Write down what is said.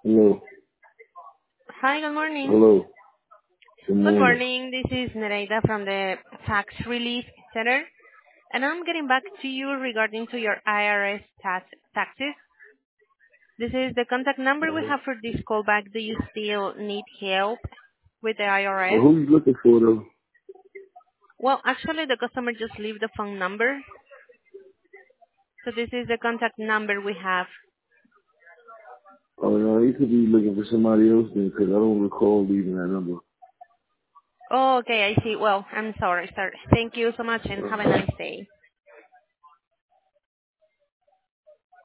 Hello. Hi, good morning. Hello. Good Good morning. morning. This is Nereida from the Tax Relief Center, and I'm getting back to you regarding to your IRS taxes. This is the contact number we have for this callback. Do you still need help with the Well, IRS? who you looking for though? Well, actually, the customer just leave the phone number, so this is the contact number we have. Oh no, you could be looking for somebody else then, because I don't recall leaving that number. Oh, okay, I see. Well, I'm sorry, sir. Thank you so much, and have a nice day.